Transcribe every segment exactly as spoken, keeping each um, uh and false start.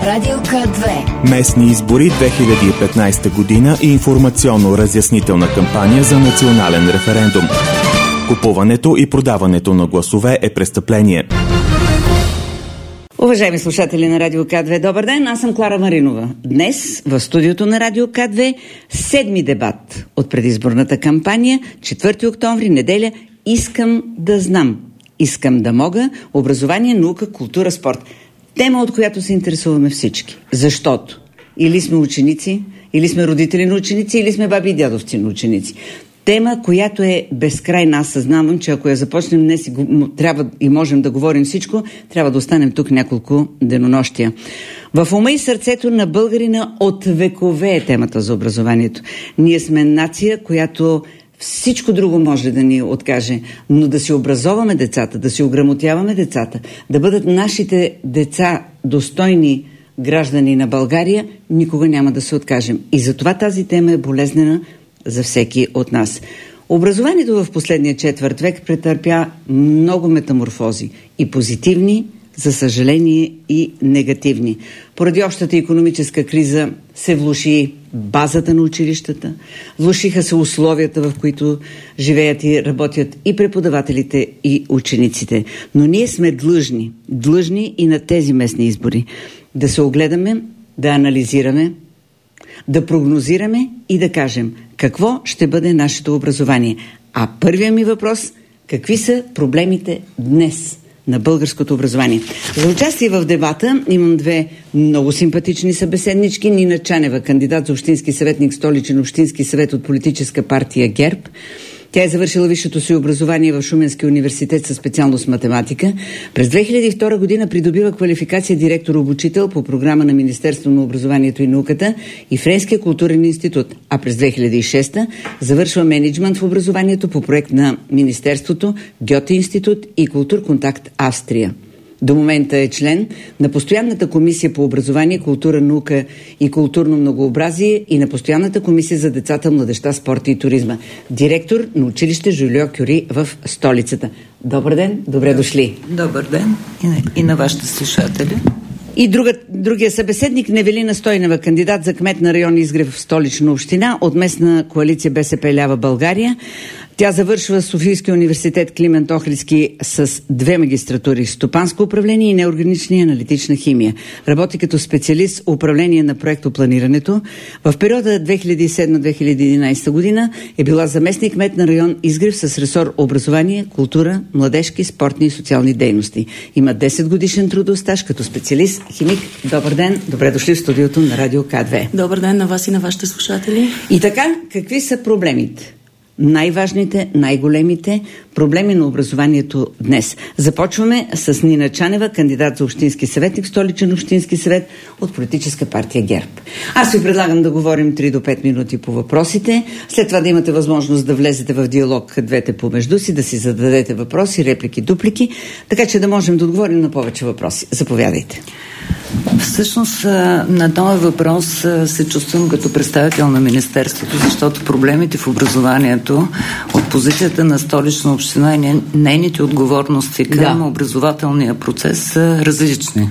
Радио К две. Местни избори две хиляди и петнадесета година и информационно-разяснителна кампания за национален референдум. Купуването и продаването на гласове е престъпление. Уважаеми слушатели на Радио К две, добър ден, аз съм Клара Маринова. Днес в студиото на Радио К две седми дебат от предизборната кампания, четвърти октомври, неделя. Искам да знам, искам да мога, образование, наука, култура, спорт. Тема, от която се интересуваме всички. Защото или сме ученици, или сме родители на ученици, или сме баби и дядовци на ученици. Тема, която е безкрайна. Аз съзнавам, че ако я започнем днес и го, трябва и можем да говорим всичко, трябва да останем тук няколко денонощия. В ума и сърцето на българина от векове е темата за образованието. Ние сме нация, която всичко друго може да ни откаже, но да си образоваме децата, да си ограмотяваме децата, да бъдат нашите деца достойни граждани на България, никога няма да се откажем. И затова тази тема е болезнена за всеки от нас. Образованието в последния четвърт век претърпя много метаморфози, и позитивни, за съжаление, и негативни. Поради общата икономическа криза се влоши базата на училищата, влошиха се условията, в които живеят и работят и преподавателите, и учениците. Но ние сме длъжни, длъжни и на тези местни избори да се огледаме, да анализираме, да прогнозираме и да кажем какво ще бъде нашето образование. А първият ми въпрос: какви са проблемите днес на българското образование? За участие в дебата имам две много симпатични събеседнички. Нина Чанева, кандидат за общински съветник, Столичен общински съвет от политическа партия ГЕРБ. Тя е завършила висшето си образование в Шуменския университет със специалност математика. През две хиляди и втора година придобива квалификация директор-обучител по програма на Министерство на образованието и науката и Френския културен институт. А през две хиляди и шеста завършва мениджмънт в образованието по проект на Министерството, Гьоте институт и Културконтакт Австрия. До момента е член на Постоянната комисия по образование, култура, наука и културно многообразие и на Постоянната комисия за децата, младежта, спорта и туризма. Директор на училище Жолио Кюри в столицата. Добър ден, добре дошли. Добър ден и на, и на вашите слушатели. И друга, другия събеседник, Невелина Стойнева, кандидат за кмет на район Изгрев в Столична община от местна коалиция БСП лява България. Тя завършва Софийския университет Климент Охридски с две магистратури – стопанско управление и неорганична и аналитична химия. Работи като специалист управление на проектопланирането. В периода две хиляди и седма - две хиляди и единадесета година е била заместник кмет на район Изгрев с ресор образование, култура, младежки, спортни и социални дейности. Има десет годишен трудов стаж като специалист химик. Добър ден, добре дошли в студиото на Радио К две. Добър ден на вас и на вашите слушатели. И така, какви са проблемите? Най-важните, най-големите проблеми на образованието днес. Започваме с Нина Чанева, кандидат за общински съветник, Столичен общински съвет от политическа партия ГЕРБ. Аз ви предлагам да говорим три до пет минути по въпросите, след това да имате възможност да влезете в диалог двете помежду си, да си зададете въпроси, реплики, дуплики, така че да можем да отговорим на повече въпроси. Заповядайте. Всъщност на този въпрос се чувствам като представител на Министерството, защото проблемите в образованието от позицията на Столична община и нейните отговорности към да. образователния процес са различни.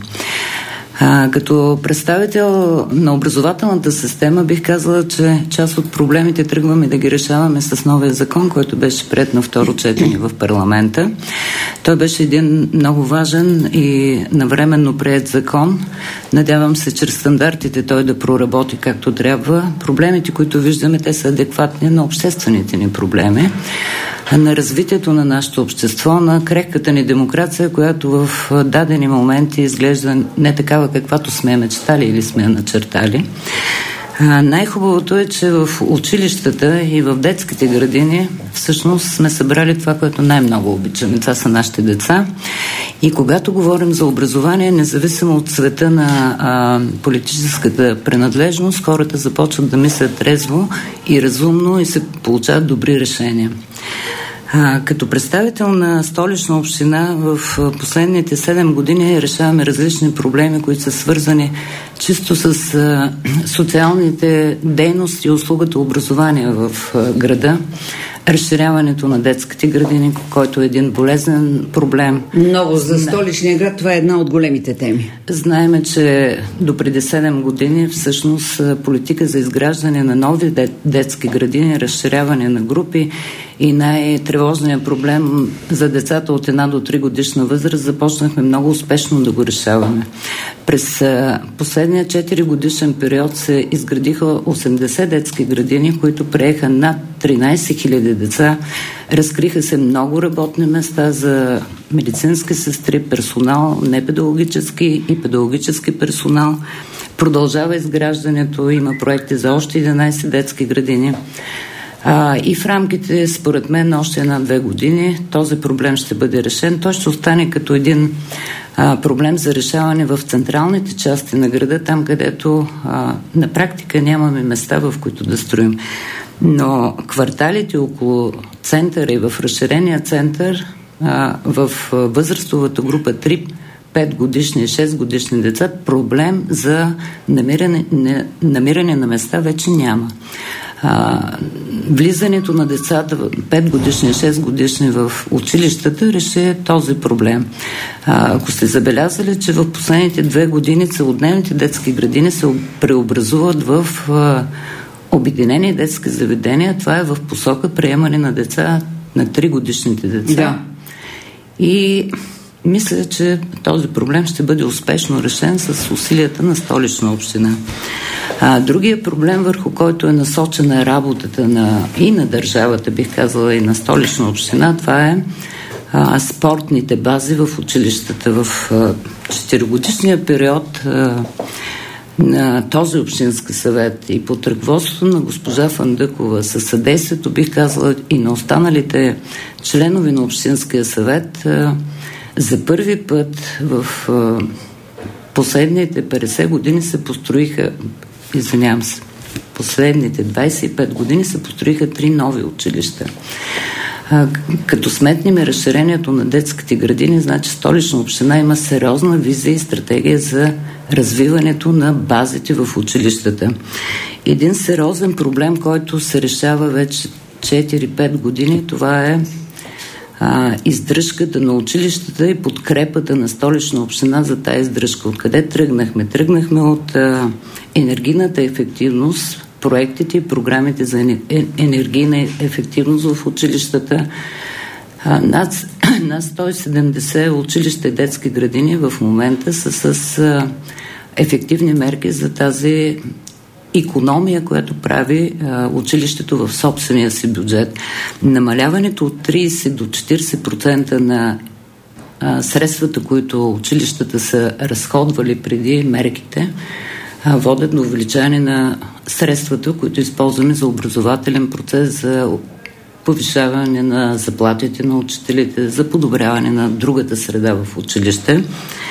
А, като представител на образователната система бих казала, че част от проблемите тръгваме да ги решаваме с новия закон, който беше приет на второ четене в парламента. Той беше един много важен и навременно приет закон. Надявам се, чрез стандартите той да проработи както трябва. Проблемите, които виждаме, те са адекватни на обществените ни проблеми, на развитието на нашето общество, на крехката ни демокрация, която в дадени моменти изглежда не такава, каквато сме мечтали или сме начертали. А, най-хубавото е, че в училищата и в детските градини всъщност сме събрали това, което най-много обичаме. Това са нашите деца. И когато говорим за образование, независимо от цвета на а, политическата принадлежност, хората започват да мислят трезво и разумно и се получават добри решения. А, като представител на Столична община в последните седем години решаваме различни проблеми, които са свързани чисто с а, социалните дейности и услугата образование в а, града. разширяването на детските градини, който е един болезнен проблем. Много за столичния град това е една от големите теми. Знаеме, че до преди седем години всъщност политика за изграждане на нови детски градини, разширяване на групи и най-тревожният проблем за децата от една до три годишна възраст започнахме много успешно да го решаваме. През последния четири годишен период се изградиха осемдесет детски градини, които приеха над тринайсет хиляди деца. Разкриха се много работни места за медицински сестри, персонал, непедагогически и педагогически персонал. Продължава изграждането, има проекти за още единайсет детски градини. А, и в рамките, според мен, на още една-две години този проблем ще бъде решен. Той ще остане като един а, проблем за решаване в централните части на града, там където а, на практика нямаме места, в които да строим. Но кварталите около центъра и в разширения център, а, в възрастовата група три пет годишни и шест годишни деца, проблем за намиране, не, намиране на места вече няма. А, влизането на децата пет годишни и шест годишни в училищата реши този проблем. А, ако сте забелязали, че в последните две години целодневните детски градини се преобразуват в а, обединени детски заведения, това е в посока приемане на деца, на три годишните деца. Да. И мисля, че този проблем ще бъде успешно решен с усилията на Столична община. А, другия проблем, върху който е насочена работата на, и на държавата, бих казала, и на Столична община, това е а, спортните бази в училищата. В четиригодишния период а, на този общински съвет и под ръководството на госпожа Фандъкова, със съдействието, бих казала, и на останалите членове на общинския съвет, а, за първи път в а, последните петдесет години се построиха, извинявам се, последните двайсет и пет години се построиха три нови училища. А, като сметнем разширението на детските градини, значи Столична община има сериозна визия и стратегия за развиването на базите в училищата. Един сериозен проблем, който се решава вече четири-пет години, това е а, издръжката на училищата и подкрепата на Столична община за тази издръжка. Откъде тръгнахме? Тръгнахме от а, енергийната ефективност, проектите и програмите за енергийна ефективност в училищата. А, над, над сто и седемдесет училища и детски градини в момента са с а, ефективни мерки за тази икономия, която прави а, училището в собствения си бюджет. Намаляването от трийсет до четирийсет процента на а, средствата, които училищата са разходвали преди мерките, а, водят до увеличаване на средствата, които използваме за образователен процес, за повишаване на заплатите на учителите, за подобряване на другата среда в училище.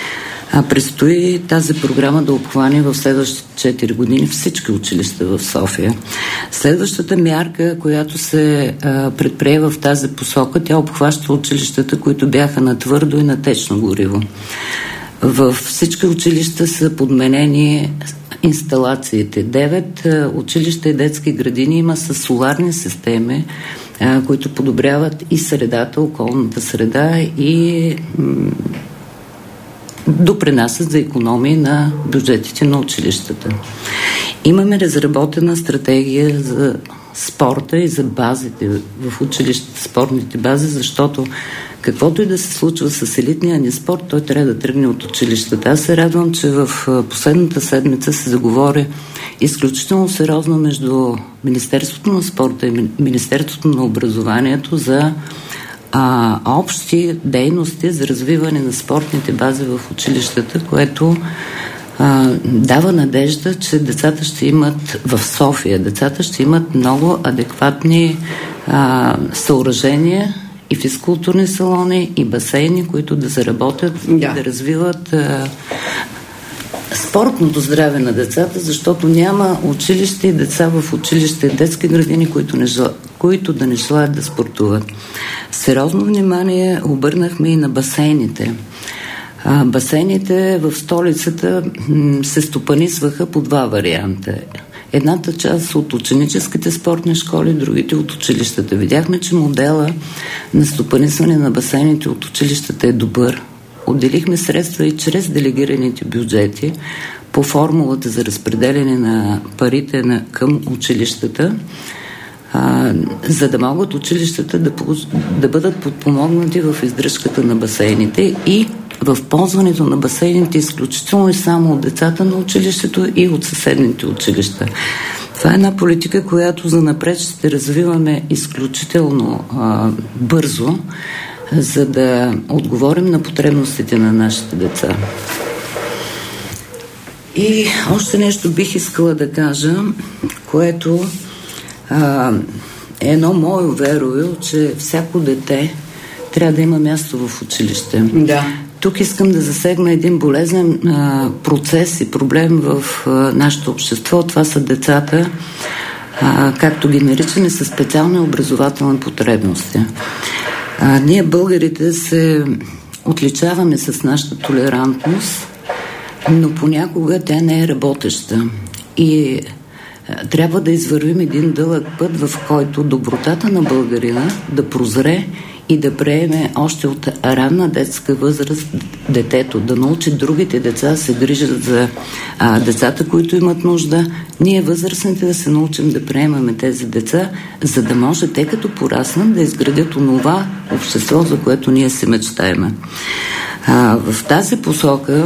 А предстои тази програма да обхване в следващите четири години всички училища в София. Следващата мярка, която се а, предприе в тази посока, тя обхваща училищата, които бяха на твърдо и на течно гориво. Във всички училища са подменени инсталациите. Девет а, училища и детски градини има с соларни системи, а, които подобряват и средата, околната среда и м- допринасят за икономии на бюджетите на училищата. Имаме разработена стратегия за спорта и за базите в училищата, спортните бази, защото каквото и да се случва с елитния ни спорт, той трябва да тръгне от училищата. Аз се радвам, че в последната седмица се заговори изключително сериозно между Министерството на спорта и Министерството на образованието за а, общи дейности за развиване на спортните бази в училищата, което а, дава надежда, че децата ще имат в София, децата ще имат много адекватни а, съоръжения и физкултурни салони, и басейни, които да заработят да. и да развиват а, спортното здраве на децата, защото няма училище и деца в училище и детски градини, които, не жел... които да не желаят да спортуват. Сериозно внимание обърнахме и на басейните. А, басейните в столицата м- се стопанисваха по два варианта. Едната част от ученическите спортни школи, другите от училищата. Видяхме, че модела на стопанисване на басейните от училищата е добър. Отделихме средства и чрез делегираните бюджети по формулата за разпределение на парите на, към училищата, а, за да могат училищата да, да бъдат подпомогнати в издръжката на басейните и в ползването на басейните изключително и само от децата на училището и от съседните училища. Това е една политика, която занапред ще развиваме изключително а, бързо, за да отговорим на потребностите на нашите деца. И още нещо бих искала да кажа, което а, е едно мое верою, че всяко дете трябва да има място в училище. Да. Тук искам да засегна един болезнен а, процес и проблем в а, нашето общество. Това са децата, а, както ги наричаме, със специални образователни потребности. А, ние, българите, се отличаваме с нашата толерантност, но понякога тя не е работеща. И а, трябва да извървим един дълъг път, в който добротата на българина да прозре и да приеме още от ранна детска възраст детето, да научи другите деца да се грижат за а, децата, които имат нужда. Ние, възрастните, да се научим да приемаме тези деца, за да може те като пораснат да изградят онова общество, за което ние си мечтаем. А, в тази посока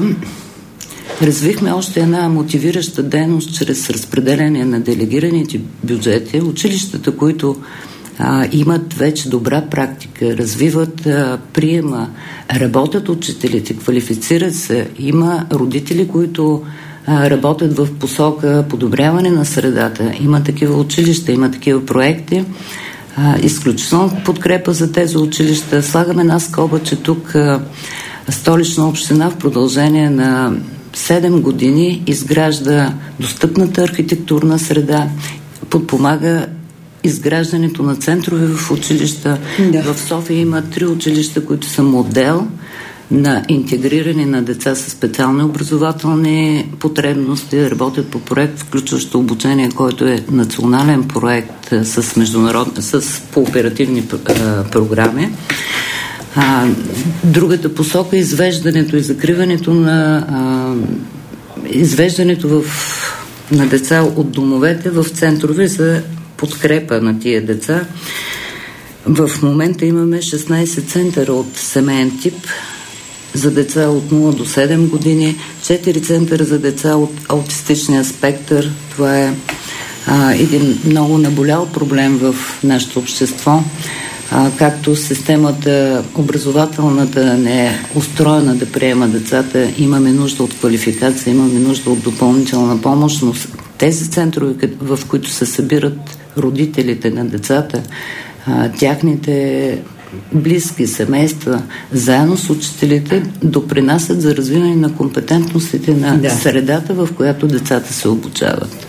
развихме още една мотивираща дейност чрез разпределение на делегираните бюджети. Училищата, които а, имат вече добра практика, развиват а, приема, работят учителите, квалифицират се. Има родители, които а, работят в посока подобряване на средата. Има такива училища, има такива проекти. А, изключително подкрепа за тези училища. Слагаме една скоба, че тук а, Столична община в продължение на седем години изгражда достъпната архитектурна среда, подпомага изграждането на центрове в училища. Да. В София има три училища, които са модел на интегриране на деца с специални образователни потребности. Работят по проект, включващо обучение, който е национален проект с, международни, с по оперативни а, програми. А, другата посока е извеждането и закриването на а, извеждането в, на деца от домовете в центрове за подкрепа на тия деца. В момента имаме шестнайсет центъра от семейен тип за деца от нула до седем години, четири центъра за деца от аутистичния спектър. Това е а, един много наболял проблем в нашето общество. А, както системата образователната не е устроена да приема децата, имаме нужда от квалификация, имаме нужда от допълнителна помощ, но тези центрове, в които се събират родителите на децата, а, тяхните близки семейства, заедно с учителите, допринасят за развиване на компетентностите на да. средата, в която децата се обучават.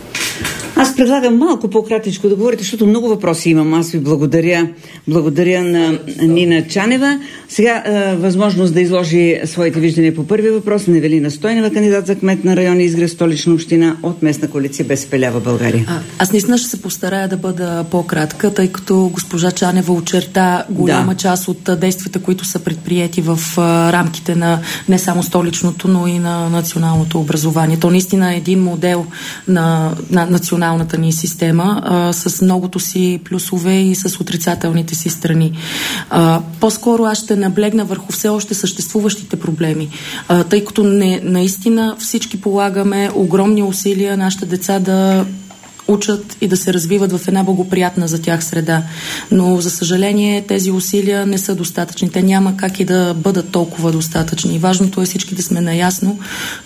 Аз предлагам малко по-кратичко да говорите, защото много въпроси имам. Аз ви благодаря. Благодаря на Нина Чанева. Сега е, възможност да изложи своите виждания по първи въпрос на Евелина Стойнева, кандидат за кмет на район Изгрев, Столична община от местна коалиция БСП лява България. А, аз наистина ще се постарая да бъда по-кратка, тъй като госпожа Чанева очерта голяма да. част от действията, които са предприети в а, рамките на не само столичното, но и на националното образование. То наистина е един модел на, на националното ни система, а, с многото си плюсове и с отрицателните си страни. А, по-скоро аз ще наблегна върху все още съществуващите проблеми, а, тъй като не, наистина всички полагаме огромни усилия нашите деца да учат и да се развиват в една благоприятна за тях среда. Но, за съжаление, тези усилия не са достатъчни. Те няма как и да бъдат толкова достатъчни. Важното е всички да сме наясно,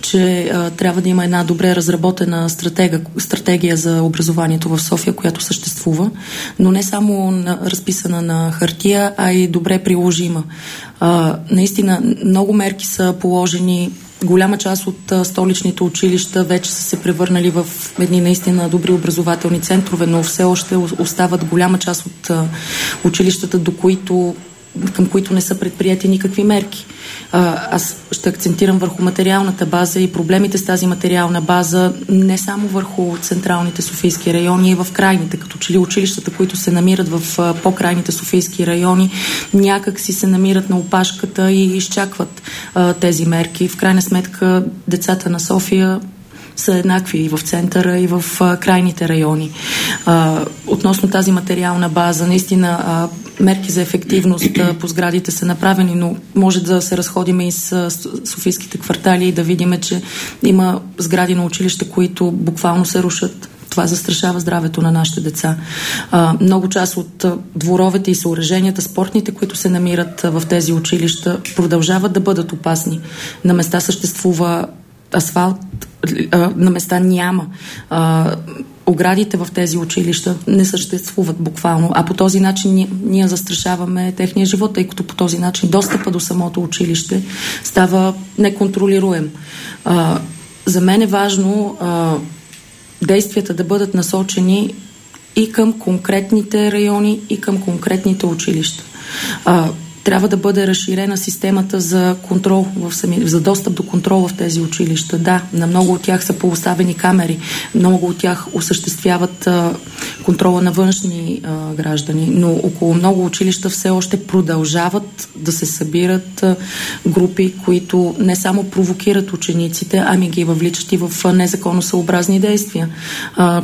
че а, трябва да има една добре разработена стратегия, стратегия за образованието в София, която съществува, но не само на, разписана на хартия, а и добре приложима. А, наистина, много мерки са положени. Голяма част от а, столичните училища вече са се превърнали в едни наистина добри образователни центрове, но все още остават голяма част от а, училищата, до които към които не са предприяти никакви мерки. А, аз ще акцентирам върху материалната база и проблемите с тази материална база не само върху централните софийски райони, и в крайните, като че ли училищата, които се намират в а, по-крайните софийски райони, някак си се намират на опашката и изчакват а, тези мерки. В крайна сметка децата на София са еднакви и в центъра, и в а, крайните райони. А, относно тази материална база, наистина а, мерки за ефективност а, по сградите са направени, но може да се разходиме и с а, софийските квартали и да видим, че има сгради на училища, които буквално се рушат. Това застрашава здравето на нашите деца. А, много част от а, дворовете и съоръженията, спортните, които се намират а, в тези училища, продължават да бъдат опасни. На места съществува асфалт, а, на места няма. А, оградите в тези училища не съществуват буквално, а по този начин ние, ние застрашаваме техния живот, тъй като по този начин достъпа до самото училище става неконтролируем. А, за мен е важно а, действията да бъдат насочени и към конкретните райони, и към конкретните училища. А, трябва да бъде разширена системата за контрол в сами, за достъп до контрол в тези училища. Да, на много от тях са поставени камери, много от тях осъществяват а, контрола на външни а, граждани, но около много училища все още продължават да се събират а, групи, които не само провокират учениците, ами ги въвличат и в незаконосъобразни действия. А,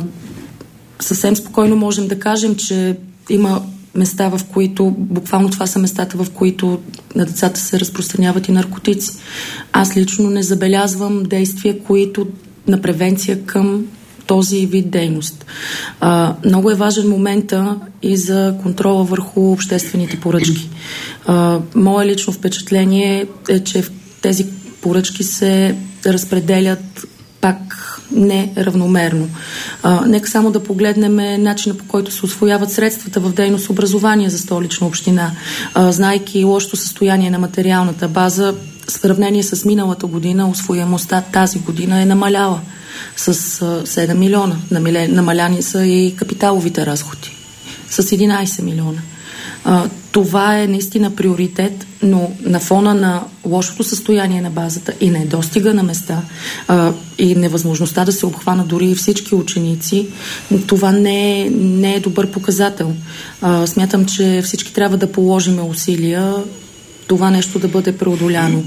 съвсем спокойно можем да кажем, че има места, в които, буквално това са местата, в които на децата се разпространяват и наркотици. Аз лично не забелязвам действия, които на превенция към този вид дейност. А, много е важен момента и за контрола върху обществените поръчки. А, мое лично впечатление е, че тези поръчки се разпределят пак неравномерно. А, нека само да погледнем начина, по който се усвояват средствата в дейност образование за Столична община. А, знайки лошото състояние на материалната база, в сравнение с миналата година, усвояемостта тази година е намаляла с а, седем милиона. Намаляни са и капиталовите разходи с единайсет милиона. А, това е наистина приоритет, но на фона на лошото състояние на базата и недостига на места а, и невъзможността да се обхванат дори и всички ученици, това не е, не е добър показател. А, смятам, че всички трябва да положим усилия това нещо да бъде преодоляно.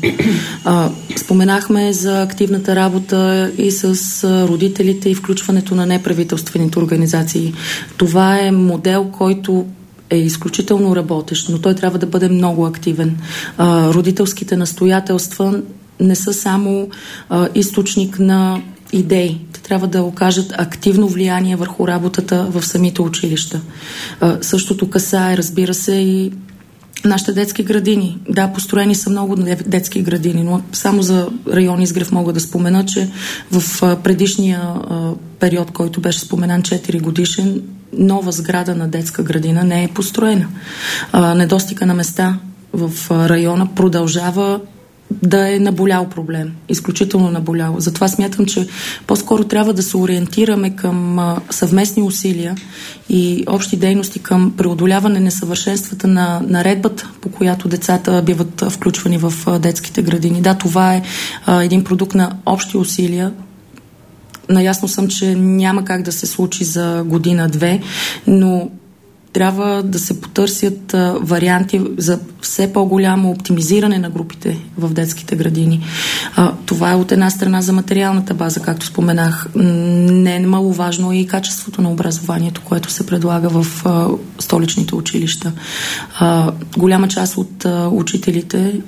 А, споменахме за активната работа и с родителите и включването на неправителствените организации. Това е модел, който е изключително работещ, но той трябва да бъде много активен. А, родителските настоятелства не са само а, източник на идеи. Те трябва да окажат активно влияние върху работата в самите училища. А, същото касае, разбира се, и нашите детски градини. Да, построени са много детски градини, но само за район Изгрев мога да спомена, че в а, предишния а, период, който беше споменан четири годишен, нова сграда на детска градина не е построена. А, недостига на места в а, района продължава да е наболял проблем. Изключително наболял. Затова смятам, че по-скоро трябва да се ориентираме към а, съвместни усилия и общи дейности към преодоляване несъвършенствата на наредбата, по която децата биват а, включвани в а, детските градини. Да, това е а, един продукт на общи усилия. Наясно съм, че няма как да се случи за година-две, но трябва да се потърсят а, варианти за все по-голямо оптимизиране на групите в детските градини. А, това е от една страна за материалната база, както споменах. Не е маловажно и качеството на образованието, което се предлага в а, столичните училища. А, голяма част от а, учителите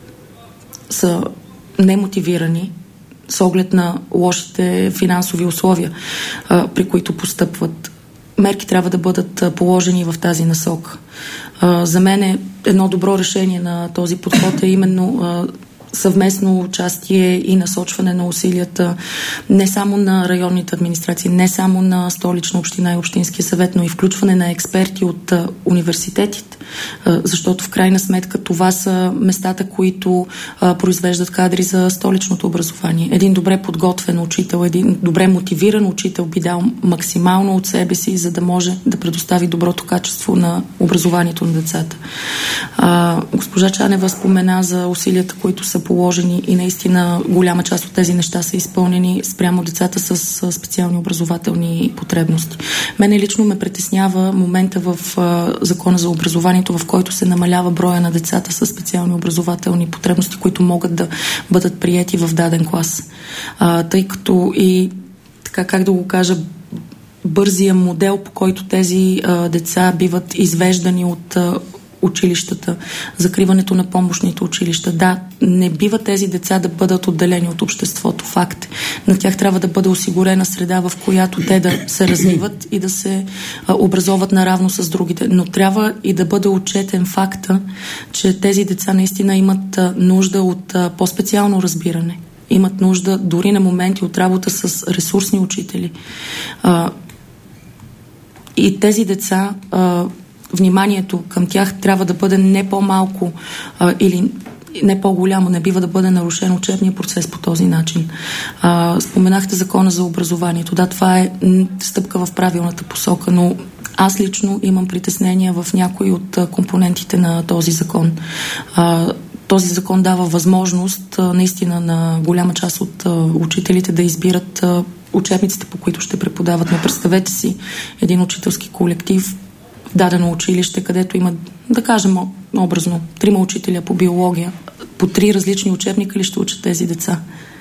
са немотивирани с оглед на лошите финансови условия, а, при които постъпват. Мерки трябва да бъдат положени в тази насока. А, за мен е едно добро решение на този подход е именно а, съвместно участие и насочване на усилията не само на районните администрации, не само на Столична община и Общинския съвет, но и включване на експерти от а, университетите. защото в крайна сметка това са местата, които а, произвеждат кадри за столичното образование. Един добре подготвен учител, един добре мотивиран учител би дал максимално от себе си, за да може да предостави доброто качество на образованието на децата. А, госпожа Чанева спомена за усилията, които са положени и наистина голяма част от тези неща са изпълнени спрямо децата с специални образователни потребности. Мене лично ме притеснява момента в а, Закона за образованието, в който се намалява броя на децата с специални образователни потребности, които могат да бъдат приети в даден клас. А, тъй като и така, как да го кажа, бързия модел, по който тези а, деца биват извеждани от а, училищата, закриването на помощните училища. Да, не бива тези деца да бъдат отделени от обществото. Факт. На тях трябва да бъде осигурена среда, в която те да се развиват и да се а, образоват наравно с другите. Но трябва и да бъде отчетен факта, че тези деца наистина имат а, нужда от а, по-специално разбиране. Имат нужда дори на моменти от работа с ресурсни учители. А, и тези деца а, вниманието към тях трябва да бъде не по-малко а, или не по-голямо, не бива да бъде нарушен учебния процес по този начин. А, споменахте Закона за образованието. Да, това е стъпка в правилната посока, но аз лично имам притеснения в някои от а, компонентите на този закон. А, този закон дава възможност а, наистина на голяма част от а, учителите да избират а, учебниците, по които ще преподават. Но представете си един учителски колектив, дадено училище, където има, да кажем образно, трима учителя по биология, по три различни учебника ли ще учат тези деца.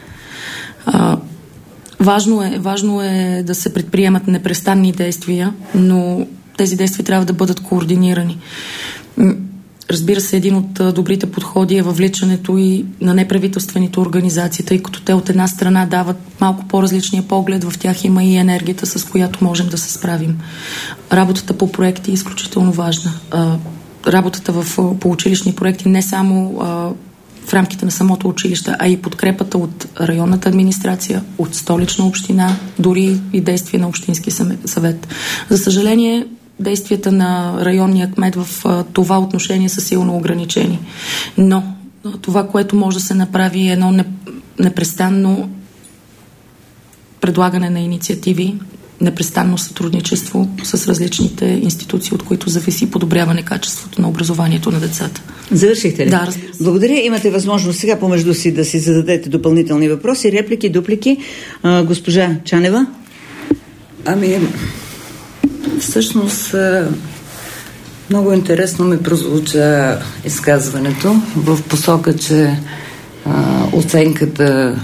А, важно е, важно е да се предприемат непрестанни действия, но тези действия трябва да бъдат координирани. Разбира се, един от добрите подходи е въвличането и на неправителствените организации, тъй като те от една страна дават малко по-различния поглед, в тях има и енергията, с която можем да се справим. Работата по проекти е изключително важна. Работата в, по училищни проекти не само в рамките на самото училище, а и подкрепата от районната администрация, от столична община, дори и действия на Общински съвет. За съжаление, действията на районния кмет в а, това отношение са силно ограничени. Но това, което може да се направи, е едно непрестанно предлагане на инициативи, непрестанно сътрудничество с различните институции, от които зависи подобряване качеството на образованието на децата. Завършихте ли? Да, разбира се. Благодаря. Имате възможност сега помежду си да си зададете допълнителни въпроси, реплики, дуплики. А, госпожа Чанева? Ами... Всъщност, много интересно ми прозвуча изказването в посока, че а, оценката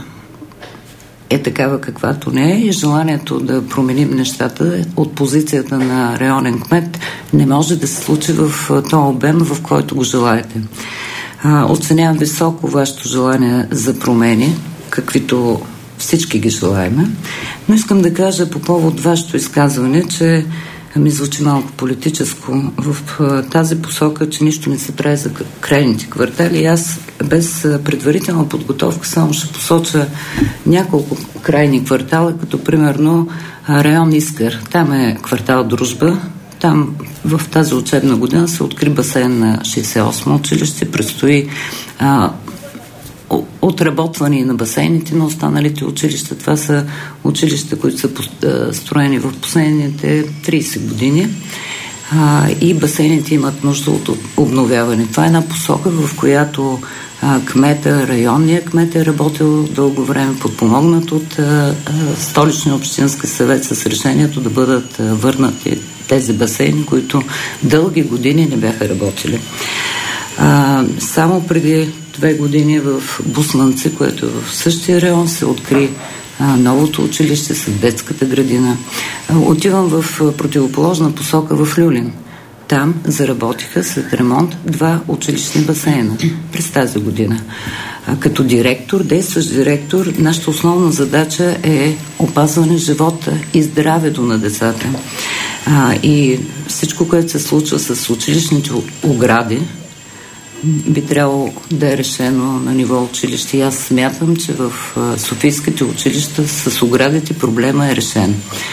е такава каквато не е и желанието да променим нещата от позицията на районен кмет не може да се случи в този обем, в който го желаете. А, оценявам високо вашето желание за промени, каквито всички ги желаеме, но искам да кажа по повод вашето изказване, че ми звучи малко политическо в тази посока, че нищо не се прави за крайните квартали. Аз без предварителна подготовка само ще посоча няколко крайни квартала, като примерно район Искър. Там е квартал Дружба. Там в тази учебна година се откри басейн на шейсет и осмо училище. Предстои а, отработване на басейните на останалите училища. Това са училища, които са строени в последните трийсет години а, и басейните имат нужда от обновяване. Това е една посока, в която а, кмета, районния кмет е работил дълго време, подпомогнат от а, Столичния общински съвет с решението да бъдат а, върнати тези басейни, които дълги години не бяха работили. А, само преди две години в Бусманци, което е в същия район, се откри а, новото училище с детската градина. А, отивам в а, противоположна посока в Люлин. Там заработиха след ремонт два училищни басейна през тази година. А, като директор, действащ директор, нашата основна задача е опазване живота и здравето на децата. А, и всичко, което се случва с училищните огради, би трябвало да е решено на ниво училище. И аз смятам, че в софийските училища с оградите проблема е решен.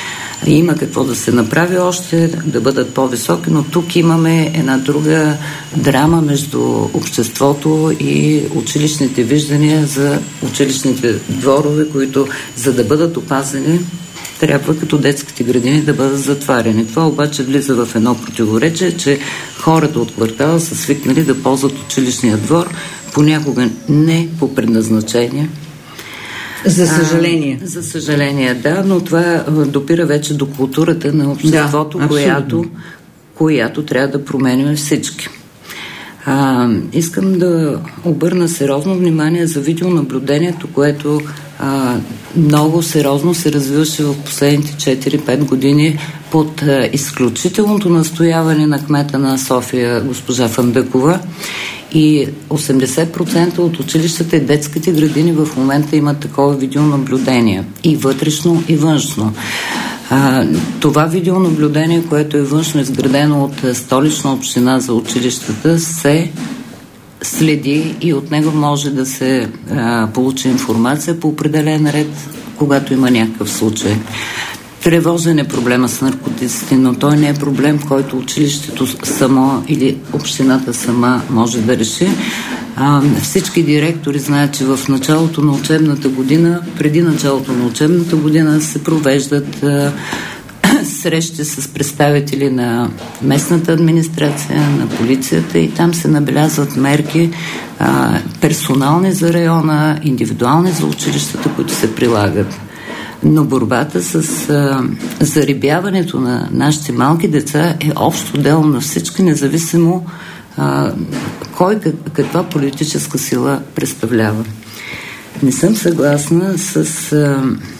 Има какво да се направи още, да бъдат по-високи, но тук имаме една друга драма между обществото и училищните виждания за училищните дворове, които, за да бъдат опазени, трябва като детските градини да бъдат затваряни. Това обаче влиза в едно противоречие, че хората от квартала са свикнали да ползват училищния двор, понякога не по предназначение. За съжаление. А, за съжаление, да, но това допира вече до културата на обществото, да, която, която трябва да променим всички. А, искам да обърна сериозно внимание за видеонаблюдението, което а, много сериозно се развиваше в последните четири-пет години под а, изключителното настояване на кмета на София, госпожа Фандъкова. И осемдесет процента от училищата и детските градини в момента имат такова видеонаблюдение. И вътрешно, и външно. А, това видеонаблюдение, което е външно изградено от Столична община за училищата, се следи и от него може да се а, получи информация по определен ред, когато има някакъв случай. Тревожен е проблема с наркотиците, но той не е проблем, който училището само или общината сама може да реши. А, всички директори знаят, че в началото на учебната година, преди началото на учебната година се провеждат а, срещи с представители на местната администрация, на полицията и там се набелязват мерки а, персонални за района, индивидуални за училищата, които се прилагат. Но борбата с а, зарибяването на нашите малки деца е общо дело на всички, независимо а, кой как, каква политическа сила представлява. Не съм съгласна с а,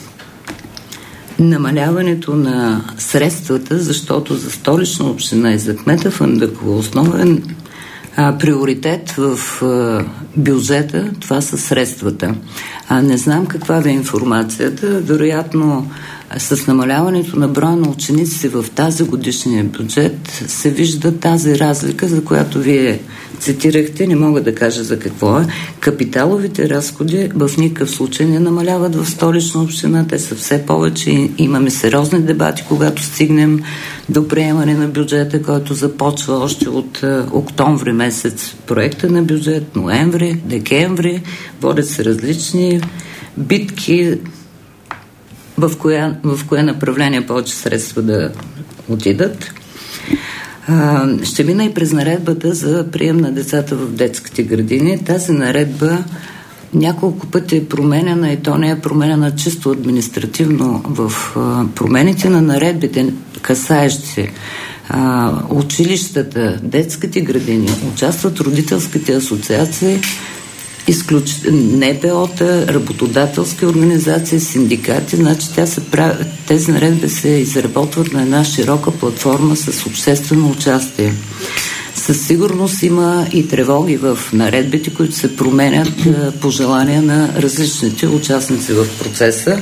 намаляването на средствата, защото за Столична община и за кмета Фандъкова основен а, приоритет в а, бюджета, това са средствата. А не знам каква да е информацията. Вероятно, с намаляването на броя на ученици в тази годишния бюджет се вижда тази разлика, за която вие цитирахте, не мога да кажа за какво е. Капиталовите разходи в никакъв случай не намаляват в Столична община. Те са все повече и имаме сериозни дебати, когато стигнем до приемане на бюджета, който започва още от е, октомври месец. Проекта на бюджет, ноември, декември, водят се различни битки, в кое, в кое направление повече средства да отидат. А, ще мина и през наредбата за прием на децата в детските градини. Тази наредба няколко пъти е променена и то не е променена чисто административно. В а, промените на наредбите, касаещи а, училищата, детските градини, участват родителските асоциации, изключ... Н П О-та, работодателски организации, синдикати. Значи тя се прав... тези наредби се изработват на една широка платформа с обществено участие. Със сигурност има и тревоги в наредбите, които се променят по желание на различните участници в процеса.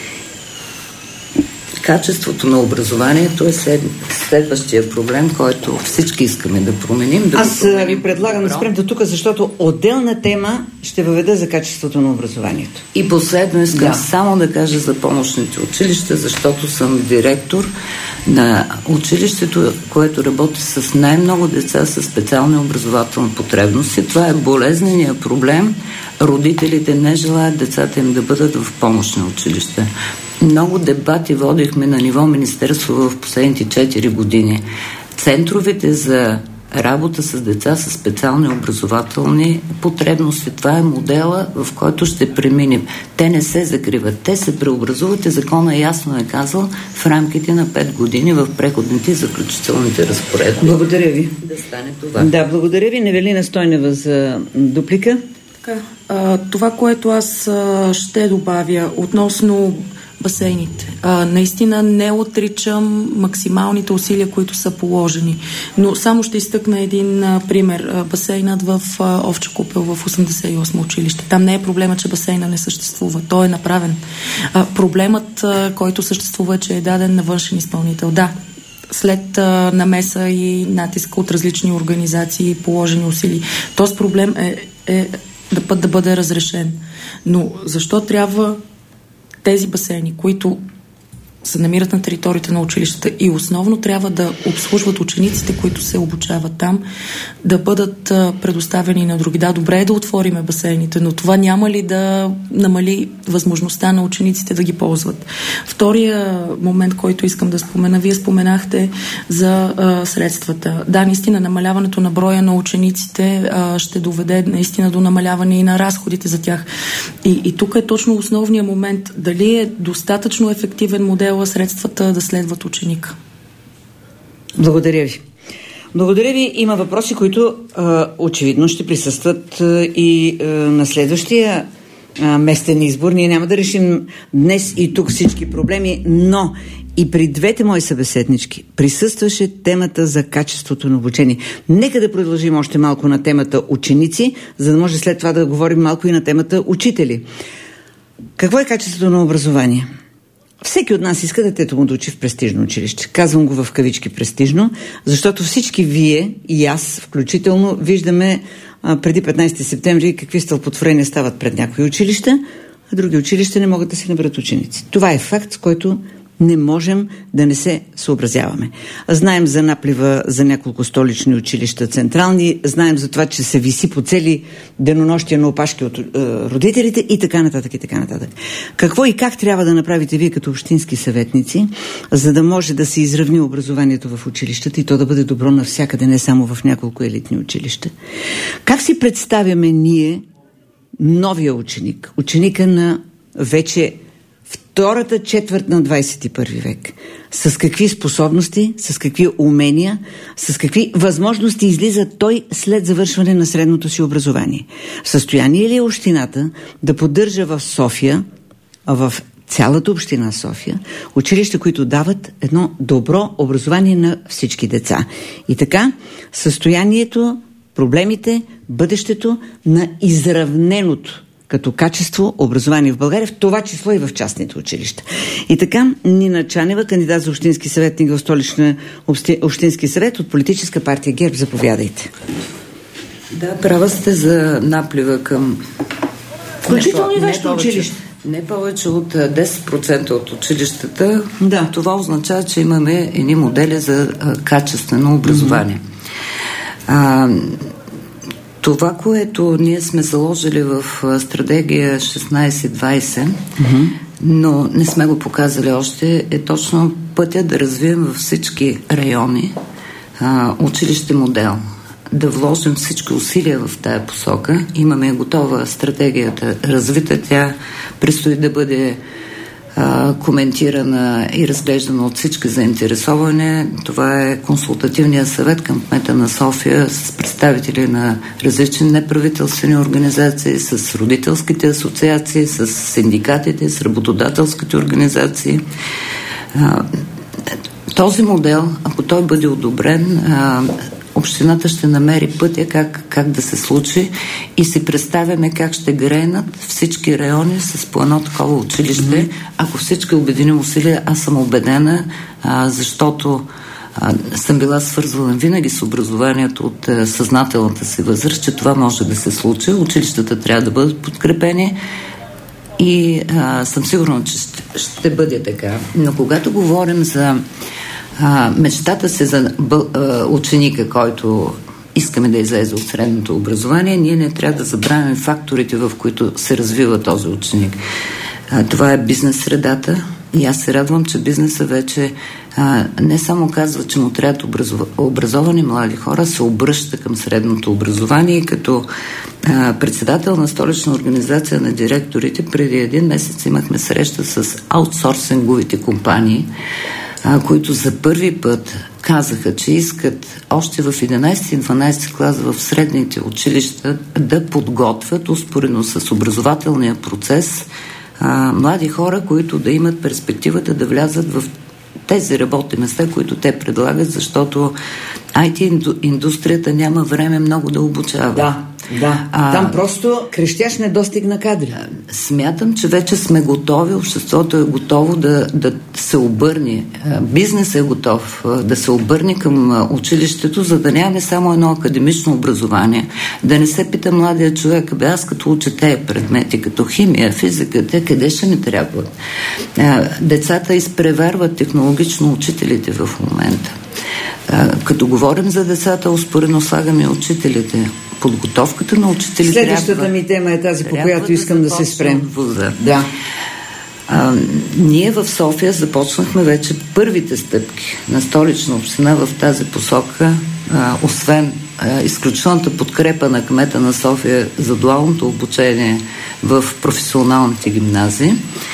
Качеството на образованието е след, следващия проблем, който всички искаме да променим. Да Аз ви предлагам да спрем до тук, защото отделна тема ще въведа за качеството на образованието. И последно искам да. само да кажа за помощните училища, защото съм директор на училището, което работи с най-много деца с специални образователни потребности. Това е болезненият проблем. Родителите не желаят децата им да бъдат в помощни училища. Много дебати водихме на ниво министерство в последните четири години. Центровете за работа с деца с специални образователни потребности. Това е модела, в който ще преминем. Те не се закриват, те се преобразуват и закона ясно е казал в рамките на пет години в преходните и заключителните разпоредби. Благодаря ви. Да стане това. Да, благодаря ви. Невелина Стойнева за дуплика. Така, а, това, което аз а, ще добавя относно басейните. А, наистина не отричам максималните усилия, които са положени. Но само ще изтъкна един а, пример. А, басейнът в а, Овча купел в осемдесет и осмо училище. Там не е проблема, че басейна не съществува. Той е направен. А, проблемът, а, който съществува, е, че е даден на външен изпълнител. Да, след а, намеса и натиск от различни организации и положени усилия. Този проблем е, е да път да бъде разрешен. Но защо трябва тези басейни, които се намират на територията на училищата и основно трябва да обслужват учениците, които се обучават там, да бъдат а, предоставени на други. Да, добре е да отвориме басейните, но това няма ли да намали възможността на учениците да ги ползват? Втория момент, който искам да спомена, вие споменахте за а, средствата. Да, наистина, намаляването на броя на учениците а, ще доведе наистина до намаляване и на разходите за тях. И, и тук е точно основният момент. Дали е достатъчно ефективен модел средствата да следват ученика? Благодаря ви. Благодаря ви. Има въпроси, които а, очевидно ще присъстват а, и а, на следващия а, местен избор. Ние няма да решим днес и тук всички проблеми, но и при двете мои събеседнички присъстваше темата за качеството на обучение. Нека да продължим още малко на темата ученици, за да може след това да говорим малко и на темата учители. Какво е качеството на образование? Всеки от нас иска детето му да учи в престижно училище. Казвам го в кавички престижно, защото всички вие и аз включително виждаме а, преди петнайсети септември какви стълпотворения стават пред някои училища, а други училища не могат да си наберат ученици. Това е факт, с който не можем да не се съобразяваме. Знаем за наплива за няколко столични училища централни, знаем за това, че се виси по цели денонощия на опашки от е, родителите и така нататък и така нататък. Какво и как трябва да направите вие като общински съветници, за да може да се изравни образованието в училищата и то да бъде добро навсякъде, не само в няколко елитни училища? Как си представяме ние новия ученик, ученика на вече втората четвърт на двайсет и първи век? С какви способности, с какви умения, с какви възможности излиза той след завършване на средното си образование? В състояние ли е общината да поддържа в София, в цялата община София, училища, които дават едно добро образование на всички деца? И така, състоянието, проблемите, бъдещето на изравненото като качество образование в България, в това число и в частните училища. И така, Нина Чанева, кандидат за общински съветник в Столична общински съвет от политическа партия ГЕРБ. Заповядайте. Да, права сте за наплива към... Включително и вашето училище. Не повече от десет процента от училищата. Да. Това означава, че имаме едни модели за а, качествено образование. Mm-hmm. А, Това, което ние сме заложили в стратегия шестнайсет двайсет, mm-hmm. но не сме го показали още, е точно пътя да развием във всички райони а, училище модел. Да вложим всички усилия в тая посока. Имаме готова стратегията развита. Тя предстои да бъде коментирана и разглеждана от всички заинтересовани. Това е консултативния съвет към кмета на София с представители на различни неправителствени организации, с родителските асоциации, с синдикатите, с работодателските организации. Този модел, ако той бъде одобрен, общината ще намери пътя как, как да се случи и си представяме как ще грейнат всички райони с по едно такова училище. Mm-hmm. Ако всички обединим усилия, аз съм убедена, а, защото а, съм била свързвана винаги с образованието от а, съзнателната си възраст, че това може да се случи. Училищата трябва да бъдат подкрепени и а, съм сигурна, че ще, ще бъде така. Но когато говорим за А, мечтата се за бъл, а, ученика, който искаме да излезе от средното образование, ние не трябва да забравяме факторите, в които се развива този ученик. А, това е бизнес средата и аз се радвам, че бизнеса вече а, не само казва, че му трябват образов... образовани млади хора, се обръща към средното образование и като а, председател на Столична организация на директорите преди един месец имахме среща с аутсорсинговите компании, които за първи път казаха, че искат още в единайсети и дванайсети клас в средните училища да подготвят успоредно с образователния процес а, млади хора, които да имат перспективата да влязат в тези работни места, които те предлагат, защото ай ти индустрията няма време много да обучава. Да. Да, а, там просто крещящ недостиг на кадри. Смятам, че вече сме готови, обществото е готово да, да се обърне, бизнесът е готов да се обърне към училището, за да нямаме само едно академично образование, да не се пита младия човек, бе аз като уча тези предмети, като химия, физика, те къде ще ми трябват? Децата изпреварват технологично учителите в момента. Като говорим за децата, успоредно слагаме учителите. Подготовката на учители Следващата трябва, ми тема е тази, по която искам да, да се спрем. Да. А, ние в София започнахме вече първите стъпки на Столична община в тази посока, а, освен а, изключителната подкрепа на кмета на София за дуалното обучение в професионалните гимназии.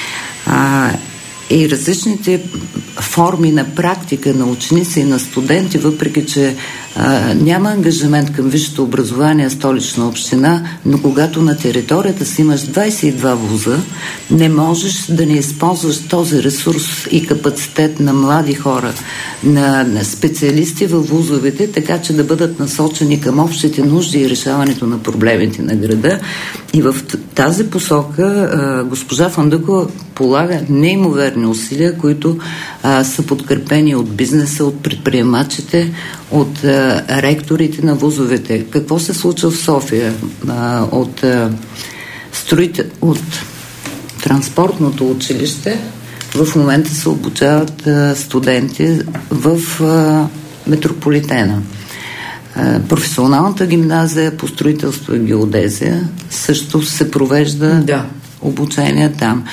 А, и различните форми на практика на ученици и на студенти, въпреки че а, няма ангажимент към висшето образование Столична община, но когато на територията си имаш двайсет и два вуза, не можеш да не използваш този ресурс и капацитет на млади хора, на, на специалисти във вузовете, така че да бъдат насочени към общите нужди и решаването на проблемите на града. И в тази посока а, госпожа Фандъкова полага неимоверни усилия, които а, са подкрепени от бизнеса, от предприемачите, от а, ректорите на вузовете. Какво се случва в София? А, от, а, строите, от транспортното училище в момента се обучават а, студенти в а, метрополитена. А, професионалната гимназия по строителство и геодезия също се провежда да. обучение там.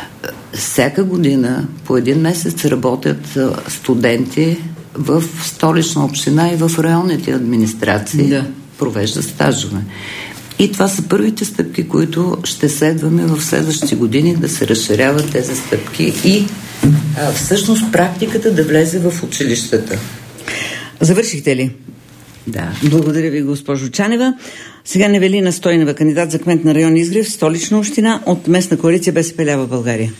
Всяка година по един месец работят студенти в Столична община и в районните администрации, да. провеждат стажове. И това са първите стъпки, които ще следваме в следващите години, да се разширяват тези стъпки и а, всъщност практиката да влезе в училищата. Завършихте ли? Да. Благодаря ви, госпожо Чанева. Сега Невелина Стойнева, кандидат за кмет на район Изгрев, Столична община, от местна коалиция БСП лява България.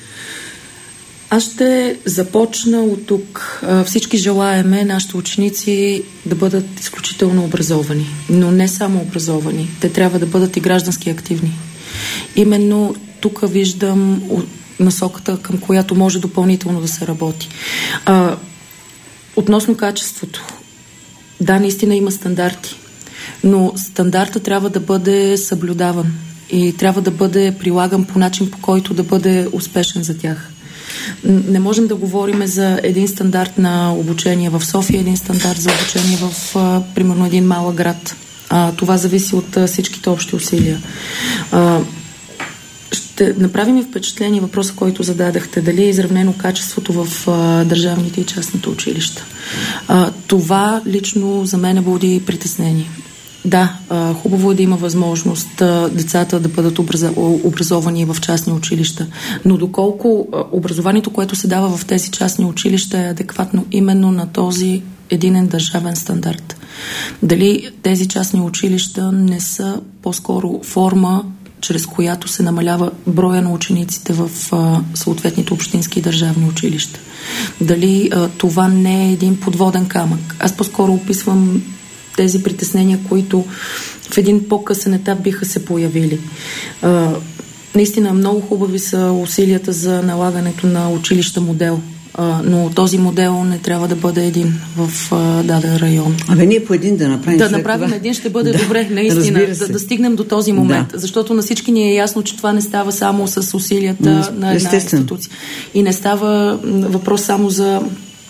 Аз ще започна от тук. Всички желаеме нашите ученици да бъдат изключително образовани, но не само образовани. Те трябва да бъдат и граждански активни. Именно тук виждам насоката, към която може допълнително да се работи. А, относно качеството. Да, наистина има стандарти, но стандарта трябва да бъде съблюдаван и трябва да бъде прилаган по начин, по който да бъде успешен за тях. Не можем да говорим за един стандарт на обучение в София, един стандарт за обучение в, а, примерно, един малък град. А, това зависи от а, всичките общи усилия. А, ще направим и впечатление въпроса, който зададахте, дали е изравнено качеството в а, държавните и частните училища. А, това лично за мен буди притеснение. Да, а, хубаво е да има възможност а, децата да бъдат образа, образовани в частни училища, но доколко а, образованието, което се дава в тези частни училища, е адекватно именно на този единен държавен стандарт. Дали тези частни училища не са по-скоро форма, чрез която се намалява броя на учениците в а, съответните общински и държавни училища. Дали а, това не е един подводен камък. Аз по-скоро описвам тези притеснения, които в един по-късен етап биха се появили. А, наистина много хубави са усилията за налагането на училища модел, а, но този модел не трябва да бъде един в а, даден район. Абе ние по един да направим Да направим това. Един ще бъде да, добре, наистина, да, да стигнем до този момент, да. Защото на всички ни е ясно, че това не става само с усилията mm, на една институция. И не става въпрос само за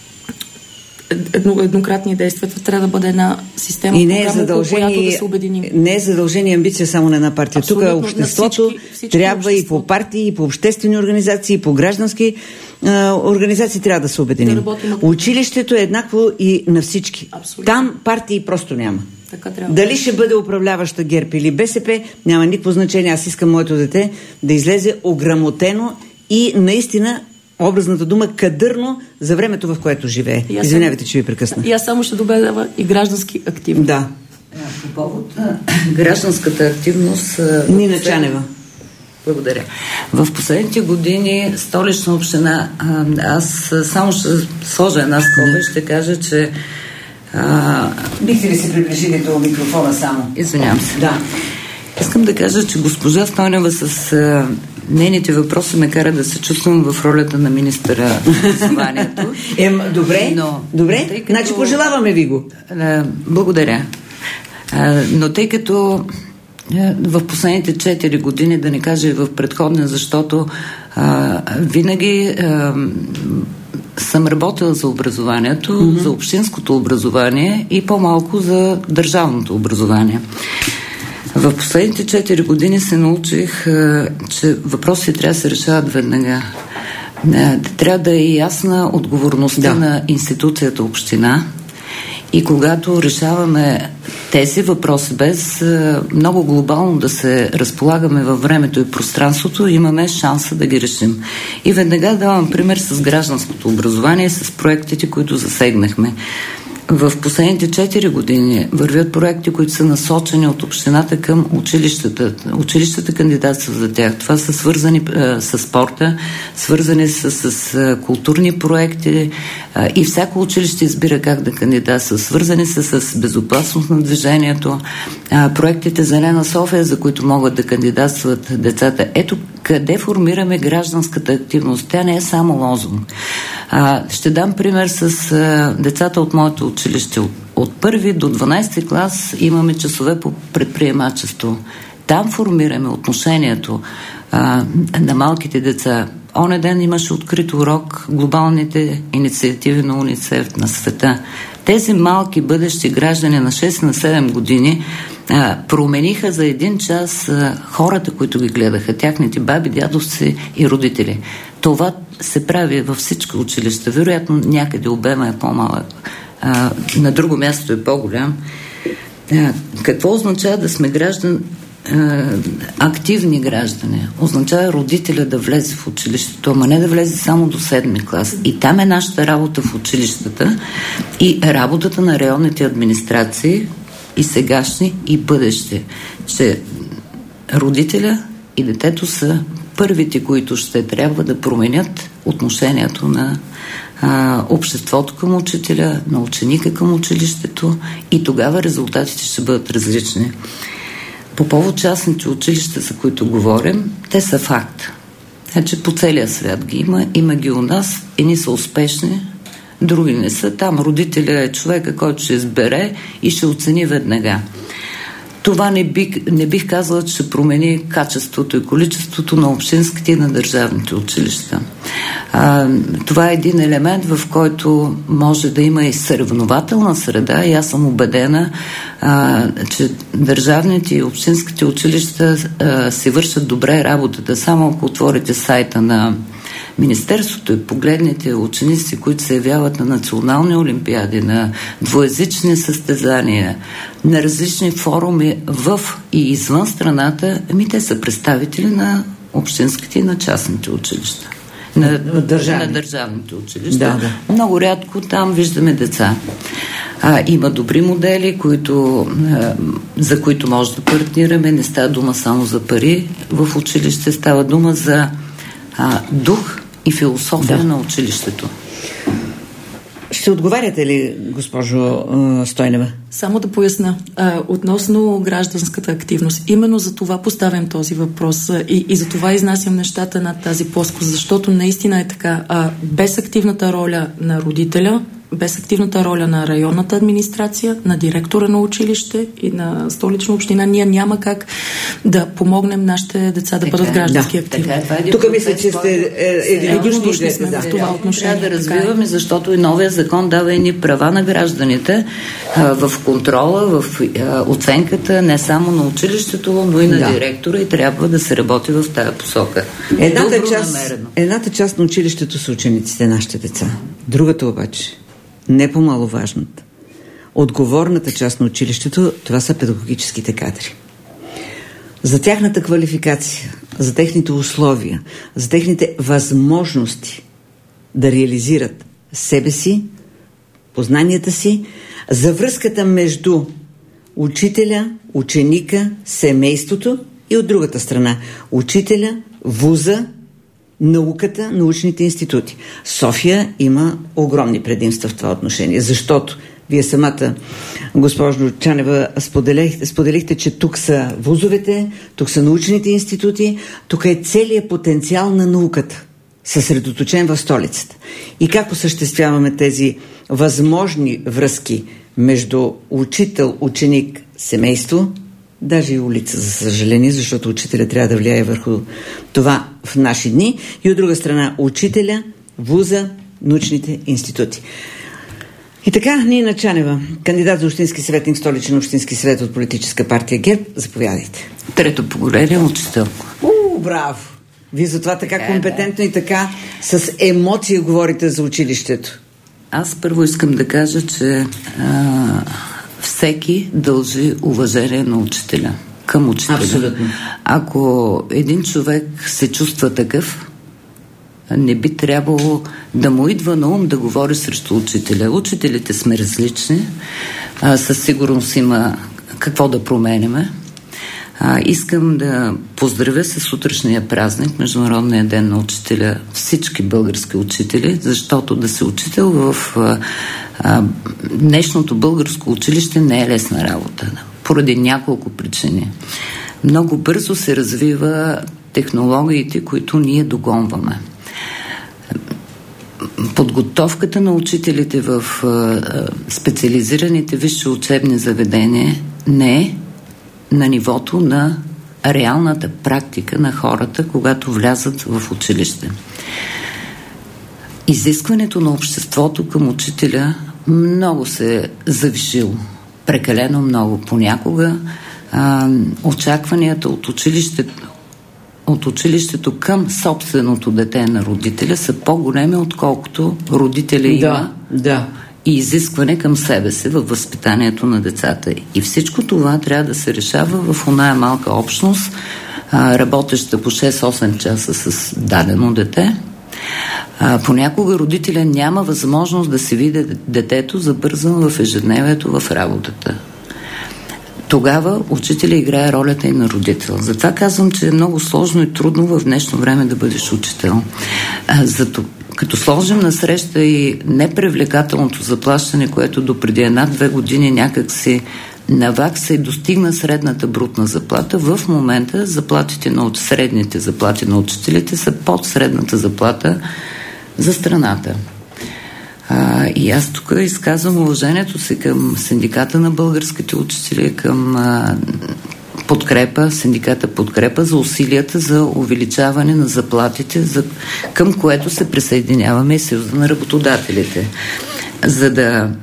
Едно, еднократни действия. Това трябва да бъде една система, и не е програма, по която да се обединим. Не е задължение амбиция само на една партия. Тук обществото всички, всички трябва общество. И по партии, и по обществени организации, и по граждански а, организации трябва да се обединим. Да Училището е еднакво и на всички. Абсолютно. Там партии просто няма. Така трябва. Дали ще бъде управляваща ГЕРБ или БСП, няма никакво значение. Аз искам моето дете да излезе ограмотено и наистина образната дума кадърно за времето, в което живее. Извинявайте, че ви прекъсна. И аз само ще добавя и граждански активност. Да. По повод на гражданската активност... Нина Чанева. Благодаря. В последните години Столична община, аз само ще сложа една скоба и ще кажа, че... А... Бихте ли се приближили до микрофона само? Извинявам се. Да. Искам да кажа, че госпожа Стойнева с а, нейните въпроси ме кара да се чувствам в ролята на министъра на образованието. Е, добре, но, добре. Като, значи пожелаваме ви го. А, благодаря. А, но тъй като а, в последните четири години, да не кажа и в предходния, защото а, винаги а, съм работила за образованието, mm-hmm. за общинското образование и по-малко за държавното образование. В последните четири години се научих, че въпросите трябва да се решават веднага. Трябва да е ясна отговорността да. на институцията община и когато решаваме тези въпроси без много глобално да се разполагаме във времето и пространството, имаме шанса да ги решим. И веднага давам пример с гражданското образование, с проектите, които засегнахме. В последните четири години вървят проекти, които са насочени от общината към училищата. Училищата кандидатстват за тях. Това са свързани а, с спорта, свързани с, с а, културни проекти а, и всяко училище избира как да кандидатства. Свързани са с безопасност на движението, а, проектите Зелена София, за които могат да кандидатстват децата. Ето къде формираме гражданската активност. Тя не е само лозунг. А, ще дам пример с а, децата от моето училище. От, от първи до дванадесети клас имаме часове по предприемачество. Там формираме отношението а, на малките деца. Оне ден имаше открит урок глобалните инициативи на УНИЦЕФ на света. Тези малки бъдещи граждани на шест на седем години а, промениха за един час а, хората, които ги гледаха, тяхните баби, дядовци и родители. Това се прави във всички училища. Вероятно някъде обема е по-малък, а, на друго място е по-голям. А, какво означава да сме граждани, а, активни граждани? Означава родителя да влезе в училището, ама не да влезе само до седми клас. И там е нашата работа в училищата и работата на районните администрации, и сегашни, и бъдещи. Че родителя и детето са първите, които ще трябва да променят отношението на а, обществото към учителя, на ученика към училището и тогава резултатите ще бъдат различни. По повод частните училища, за които говорим, те са факт. Значи по целия свят ги има, има ги у нас, едни са успешни, други не са. Там родителя е човека, който ще избере и ще оцени веднага. Това не, би, не бих казала, че ще промени качеството и количеството на общинските и на държавните училища. А, това е един елемент, в който може да има и съревнователна среда и аз съм убедена, а, че държавните и общинските училища а, си вършат добре работата. Само ако отворите сайта на Министерството и погледнете ученици, които се явяват на национални олимпиади, на двуезични състезания, на различни форуми в и извън страната, ами те са представители на общинските и на частните училища. На, Държавни. на държавните училища. Да, да. Много рядко там виждаме деца. А, има добри модели, които, а, за които може да партнираме. Не става дума само за пари. В училище става дума за а, дух и философия да. на училището. Ще отговаряте ли, госпожо Стойнева? Само да поясна. А, относно гражданската активност. Именно за това поставям този въпрос и, и за това изнасям нещата над тази плоскост, защото наистина е така. А, без активната роля на родителя, без активната роля на районната администрация, на директора на училище и на Столична община, ние няма как да помогнем нашите деца да бъдат граждански да, активни. Е, Тук мисля, че сте единодушни сме да, в това отношение. Трябва да развиваме, защото и новия закон дава едни права на гражданите а, в контрола, в а, оценката не само на училището, но и на да. директора и трябва да се работи в тая посока. Едната част, едната част на училището са учениците, нашите деца. Другата обаче не по-маловажната. Отговорната част на училището, това са педагогическите кадри. За тяхната квалификация, за техните условия, за техните възможности да реализират себе си, познанията си, за връзката между учителя, ученика, семейството и от другата страна учителя, вуза, науката, научните институти. София има огромни предимства в това отношение, защото Вие самата, госпожо Чанева, споделих, споделихте, че тук са вузовете, тук са научните институти, тук е целият потенциал на науката, съсредоточен в столицата. И как осъществяваме тези възможни връзки между учител, ученик, семейство, даже и улица, за съжаление, защото учителя трябва да влияе върху това в наши дни, и от друга страна учителя, вуза, научните институти. И така, Нина Чанева, кандидат за общински съветник, столичен общински съвет от политическа партия ГЕРБ, заповядайте. Трето поколение учител. У, браво! Вие затова така е, компетентно да. И така с емоция говорите за училището. Аз първо искам да кажа, че а, всеки дължи уважение на учителя, към учителя. Абсолютно. Ако един човек се чувства такъв, не би трябвало да му идва на ум да говори срещу учителя. Учителите сме различни, а, със сигурност има какво да променяме. А, искам да поздравя с утрешния празник, Международния ден на учителя, всички български учители, защото да се учител в а, а, днешното българско училище не е лесна работа, поради няколко причини. Много бързо се развива технологиите, които ние догонваме. Подготовката на учителите в а, специализираните висши учебни заведения не е на нивото на реалната практика на хората, когато влязат в училище. Изискването на обществото към учителя много се е завишило. Прекалено много. Понякога а, очакванията от училището от училището към собственото дете на родителя са по-големи, отколкото родителя има да, да. и изискване към себе си във възпитанието на децата. И всичко това трябва да се решава в оная малка общност, а, работеща по шест-осем часа с дадено дете. А, понякога родителя няма възможност да си види детето забързано в ежедневието в работата. Тогава учителя играе ролята и на родител. Затова казвам, че е много сложно и трудно в днешно време да бъдеш учител. А, зато, като сложим на среща и непривлекателното заплащане, което допреди една-две години някак си навакса и достигна средната брутна заплата, в момента заплатите на средните заплати на учителите са под средната заплата за страната. А, и аз тук изказвам уважението си към синдиката на българските учители, към а, подкрепа, синдиката подкрепа за усилията за увеличаване на заплатите, за, към което се присъединяваме и Съюза на работодателите. За да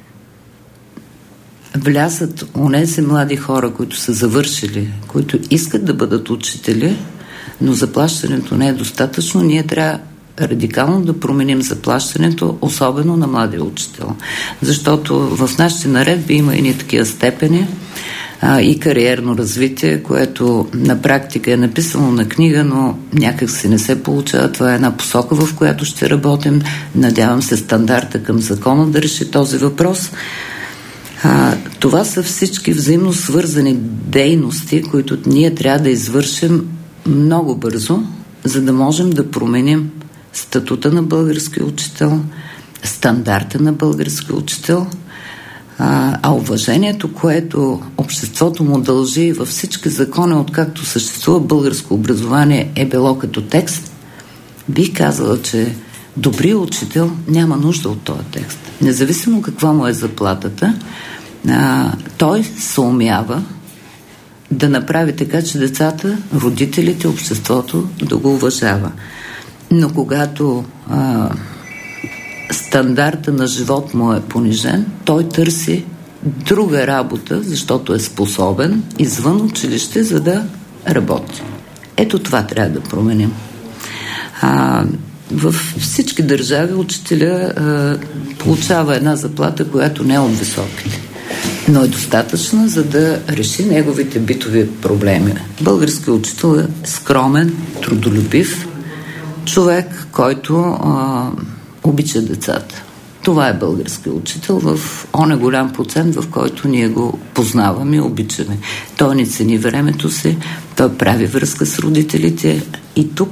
влязат онези млади хора, които са завършили, които искат да бъдат учители, но заплащането не е достатъчно, ние трябва радикално да променим заплащането, особено на младия учител. Защото в нашите наредби има и такива степени а, и кариерно развитие, което на практика е написано на книга, но някак си не се получава. Това е една посока, в която ще работим. Надявам се стандарта към закона да реши този въпрос. А, това са всички взаимно свързани дейности, които ние трябва да извършим много бързо, за да можем да променим статута на български учител, стандарта на български учител, а, а уважението, което обществото му дължи във всички закони, откакто съществува българско образование, е било като текст, бих казала, че добрият учител няма нужда от този текст. Независимо каква му е заплатата, а, той се умява да направи така, че децата, родителите, обществото да го уважава. Но когато а, стандарта на живот му е понижен, той търси друга работа, защото е способен извън училище, за да работи. Ето това трябва да променим. А, в всички държави учителя а, получава една заплата, която не е от високите, но е достатъчна, за да реши неговите битови проблеми. Българският учител е скромен, трудолюбив човек, който а, обича децата. Това е българският учител в оне голям процент, в който ние го познаваме и обичаме. Той не цени времето си, той прави връзка с родителите и тук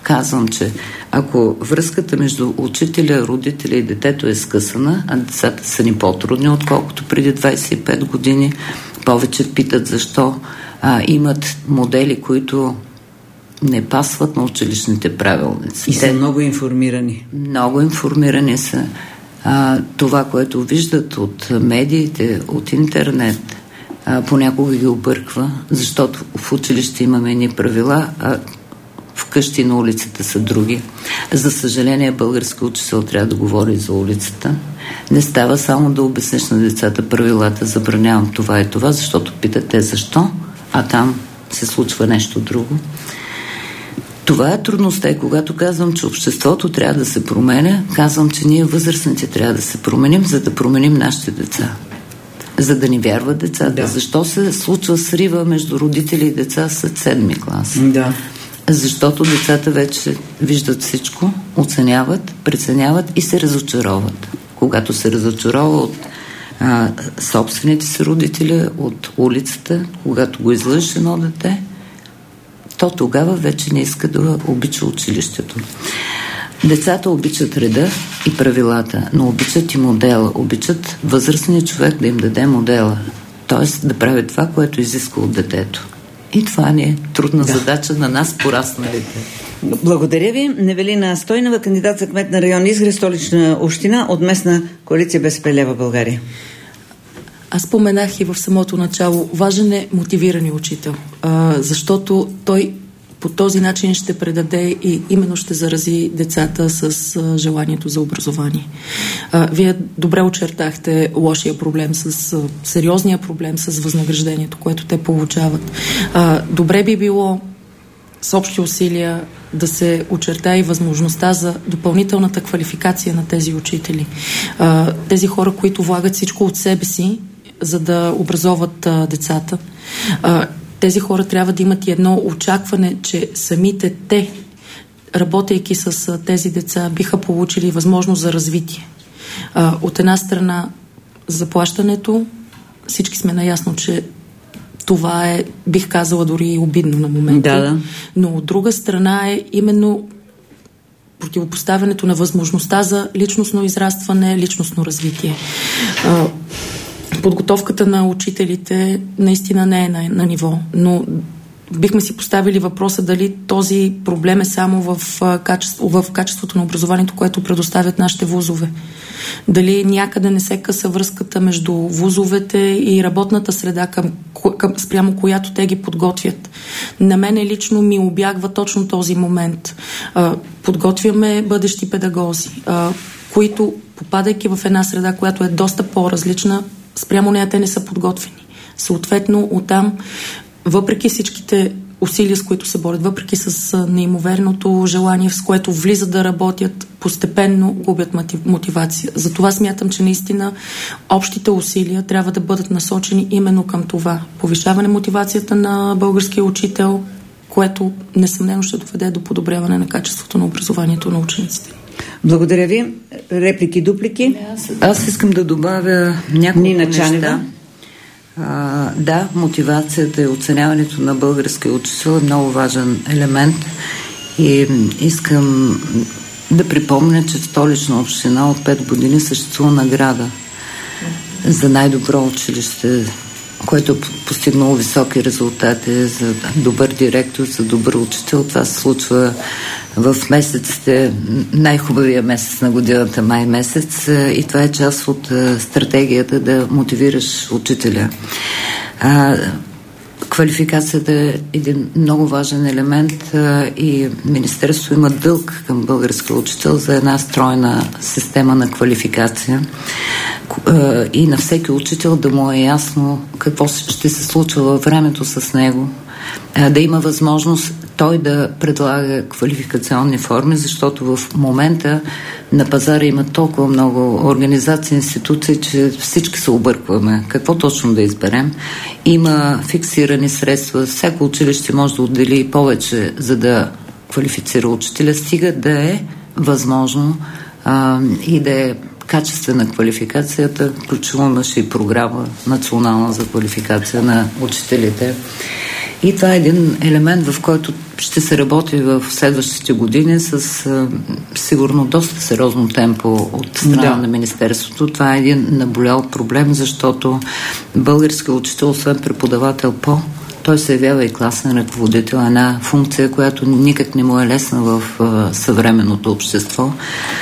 казвам, че ако връзката между учителя, родителя и детето е скъсана, а децата са ни по-трудни, отколкото преди двайсет и пет години, повече питат защо, а, имат модели, които не пасват на училищните правилници. И са Те, много информирани. Много информирани са. А, това, което виждат от медиите, от интернет, а, понякога ги обърква, защото в училище имаме едни правила, а вкъщи на улицата са други. За съжаление, български учител трябва да говори за улицата. Не става само да обясниш на децата правилата, забранявам това и това, защото питат те защо, а там се случва нещо друго. Това е трудността и когато казвам, че обществото трябва да се променя, казвам, че ние възрастните трябва да се променим, за да променим нашите деца. За да ни вярват децата. Да. Защо се случва срива между родители и деца след седми клас? Да. Защото децата вече виждат всичко, оценяват, преценяват и се разочароват. Когато се разочарова от а, собствените си родители, от улицата, когато го излъжеш едно дете, то тогава вече не иска да обича училището. Децата обичат реда и правилата, но обичат и модела, обичат възрастния човек да им даде модела, т.е. да прави това, което изисква от детето. И това не е трудна да. задача на нас, порасналите. Благодаря ви. Невелина Стойнева, кандидат за кмет на район Изгрев, Столична община, от местна коалиция БСП лява България. Аз споменах и в самото начало, важен е мотивиран учител, а, защото той по този начин ще предаде и именно ще зарази децата с а, желанието за образование. А, вие добре очертахте лошия проблем, с а, сериозния проблем с възнаграждението, което те получават. А, добре би било с общи усилия да се очертае и възможността за допълнителната квалификация на тези учители. А, тези хора, които влагат всичко от себе си, за да образоват а, децата. А, тези хора трябва да имат и едно очакване, че самите те, работейки с а, тези деца, биха получили възможност за развитие. А, от една страна, заплащането, всички сме наясно, че това е, бих казала, дори обидно на момента. Да, да. Но от друга страна е именно противопоставянето на възможността за личностно израстване, личностно развитие. А, Подготовката на учителите наистина не е на, на ниво, но бихме си поставили въпроса дали този проблем е само в, качество, в качеството на образованието, което предоставят нашите вузове. Дали някъде не се къса връзката между вузовете и работната среда, към, към, спрямо която те ги подготвят. На мене лично ми обягва точно този момент. А, подготвяме бъдещи педагози, а, които, попадайки в една среда, която е доста по-различна, спрямо нея те не са подготвени. Съответно, оттам, въпреки всичките усилия, с които се борят, въпреки с неимоверното желание, с което влизат да работят, постепенно губят мотивация. Затова смятам, че наистина общите усилия трябва да бъдат насочени именно към това. Повишаване мотивацията на българския учител, което несъмнено ще доведе до подобряване на качеството на образованието на учениците. Благодаря ви. Реплики, дуплики? Аз, аз искам да добавя няколко Нина неща. Чанева. А, да, мотивацията и оценяването на българския учител е много важен елемент и искам да припомня, че в Столична община от пет години съществува награда за най-добро училище, което е постигнало високи резултати, за добър директор, за добър учител. Това се случва в месеците, най-хубавия месец на годината, май месец, и това е част от стратегията да мотивираш учителя. А, квалификацията е един много важен елемент а, и Министерството има дълг към българския учител за една стройна система на квалификация а, и на всеки учител да му е ясно какво ще се случва във времето с него, а, да има възможност той да предлага квалификационни форми, защото в момента на пазара има толкова много организации, институции, че всички се объркваме. Какво точно да изберем? Има фиксирани средства. Всяко училище може да отдели повече, за да квалифицира учителя. Стига да е възможно а, и да е качествена квалификацията, включително имаше и програма национална за квалификация на учителите. И това е един елемент, в който ще се работи в следващите години с а, сигурно доста сериозно темпо от страна да. на Министерството. Това е един наболял проблем, защото български учител, освен преподавател по, той се явява и класен ръководител, една функция, която никак не му е лесна в а, съвременното общество.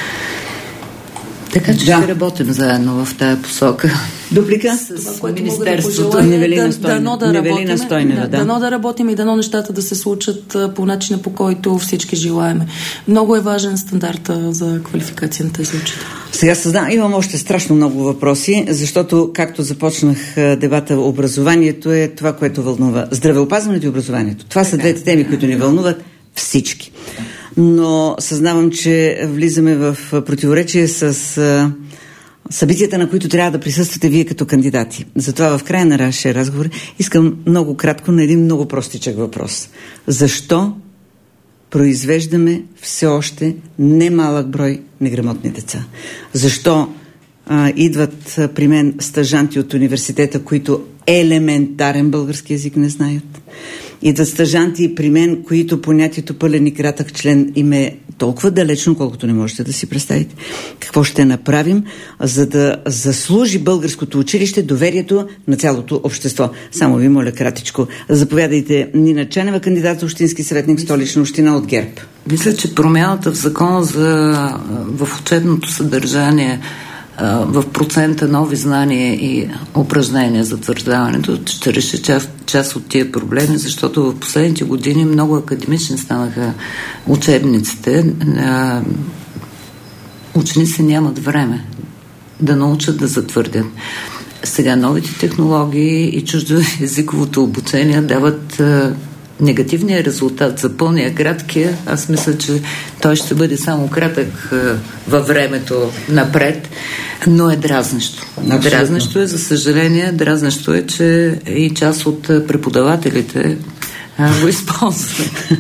Така че да. ще работим заедно в тая посока. Дуплика? С това, Министерството. Да Невелина Стойнева. Да, Невелина Стойнева, да. Дано да работим и дано нещата да се случат по начина, по който всички желаеме. Много е важен стандарта за квалификация на тези учители. Сега съзнавам, имам още страшно много въпроси, защото, както започнах дебата, образованието е това, което вълнува. Здравеопазването и образованието. Това са двете теми, които ни вълнуват всички. Но съзнавам, че влизаме в противоречие с а, събитията, на които трябва да присъствате вие като кандидати. Затова в края на нашия разговор искам много кратко на един много простичък въпрос. Защо произвеждаме все още немалък брой неграмотни деца? Защо а, идват а, при мен стажанти от университета, които елементарен български език не знаят? Идват стажанти при мен, които понятието пълен и кратък член им е толкова далечно, колкото не можете да си представите. Какво ще направим, за да заслужи българското училище доверието на цялото общество? Само ви моля кратичко. Заповядайте. Нина Чанева, кандидат за общински съветник, Столична община от ГЕРБ. Мисля, че промяната в закона за в учебното съдържание в процента нови знания и упражнения за утвърждаването ще реши част, част от тия проблеми, защото в последните години много академични станаха учебниците. Ученици нямат време да научат да затвърдят. Сега новите технологии и чуждоезиковото обучение дават негативният резултат за пълния краткия. Аз мисля, че той ще бъде само кратък във времето напред, но е дразнещо. Абсолютно. Дразнещо е, за съжаление, дразнещо е, че и част от преподавателите а, го използват.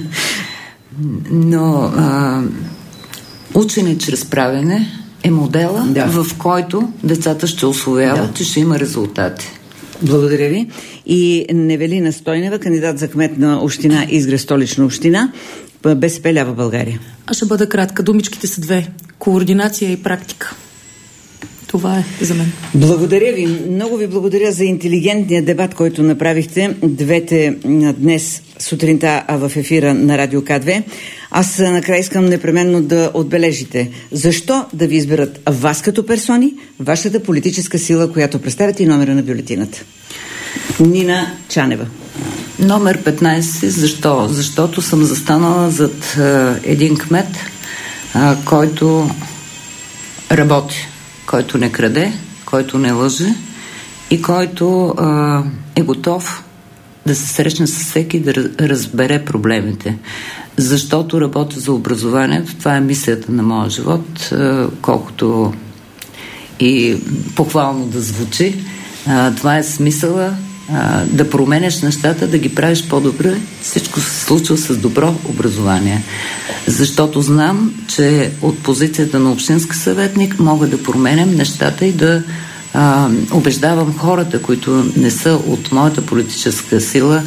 Но а, учене чрез правене е модела, да. в който децата ще усвояват да. и ще има резултати. Благодаря ви. И Невелина Стойнева, кандидат за кмет на община Изгрев, Столична община, БСП лява България. Аз ще бъда кратка. Думичките са две. Координация и практика. Това е за мен. Благодаря ви. Много ви благодаря за интелигентния дебат, който направихте двете днес сутринта в ефира на Радио К две. Аз накрая искам непременно да отбележите защо да ви изберат вас като персони, вашата политическа сила, която представяте, и номера на бюлетината. Нина Чанева. Номер петнайсет. Защо? Защото съм застанала зад е, един кмет, е, който работи, който не краде, който не лъже и който е, е готов да се срещне с всеки и да разбере проблемите. Защото работя за образованието. Това е мисията на моя живот, колкото и похвално да звучи. Това е смисъла да променяш нещата, да ги правиш по-добре. Всичко се случва с добро образование. Защото знам, че от позицията на общински съветник мога да променям нещата и да а, убеждавам хората, които не са от моята политическа сила,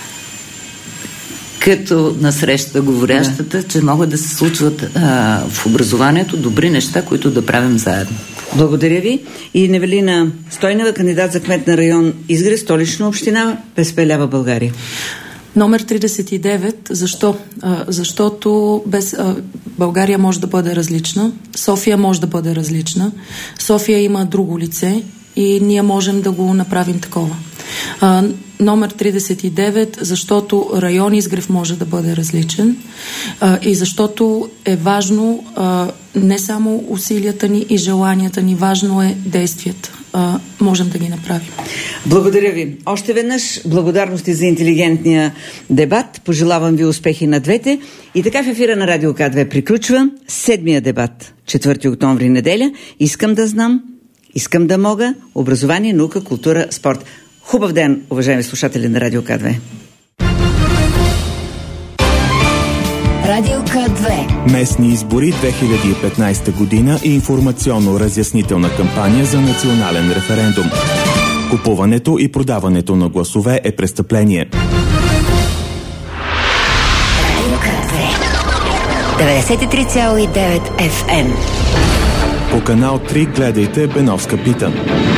като насреща говорящата, че могат да се случват а, в образованието добри неща, които да правим заедно. Благодаря ви. И Невелина Стойнева, кандидат за кмет на район Изгрев, Столична община, БСП лява България. Номер тридесет и девет. Защо? А, защото без, а, България може да бъде различна, София може да бъде различна, София има друго лице и ние можем да го направим такова. А, номер тридесет и девет, защото район Изгрев може да бъде различен а, и защото е важно а, не само усилията ни и желанията ни, важно е действията. А, можем да ги направим. Благодаря ви. Още веднъж благодарности за интелигентния дебат. Пожелавам ви успехи на двете. И така в ефира на Радио К две приключва седмия дебат. четвърти октомври, неделя. Искам да знам, искам да мога. Образование, наука, култура, спорт. Хубав ден, уважаеми слушатели на Радио К две. Радио К две. Местни избори две хиляди и петнайсета година и информационно-разяснителна кампания за национален референдум. Купуването и продаването на гласове е престъпление. деветдесет и три цяло и девет Еф Ем. По канал три гледайте Беновска пита.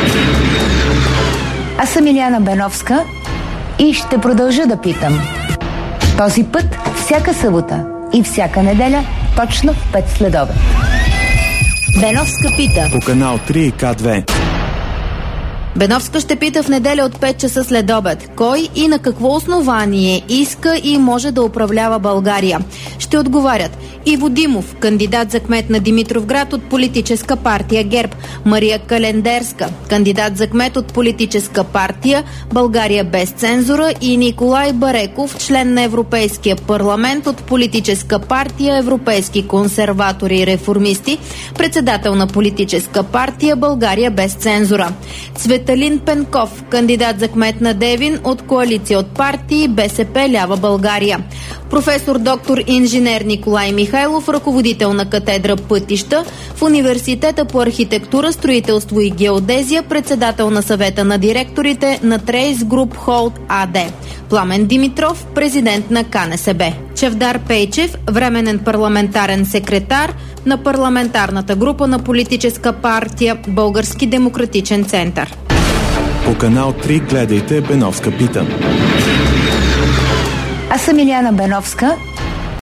Аз съм Илияна Беновска и ще продължа да питам. Този път всяка събота и всяка неделя точно в пет следобед. Беновска пита. По канал три и Ка две. Беновска ще пита в неделя от пет часа след обед. Кой и на какво основание иска и може да управлява България? Ще отговарят Иво Димов, кандидат за кмет на Димитровград от политическа партия ГЕРБ, Мария Календерска, кандидат за кмет от политическа партия България без цензура, и Николай Бареков, член на Европейския парламент от политическа партия Европейски консерватори и реформисти, председател на политическа партия България без цензура. Цветалин Пенков, кандидат за кмет на Девин от коалиция от партии БСП Лява България. Професор доктор инженер Николай Михайлов, ръководител на катедра Пътища в Университета по архитектура, строителство и геодезия, председател на съвета на директорите на Трейс Груп Холд АД. Пламен Димитров, президент на Ка Не Се Бе. Чавдар Пейчев, временен парламентарен секретар на парламентарната група на политическа партия Български демократичен център. По канал три гледайте Беновска пита. Аз съм Илияна Беновска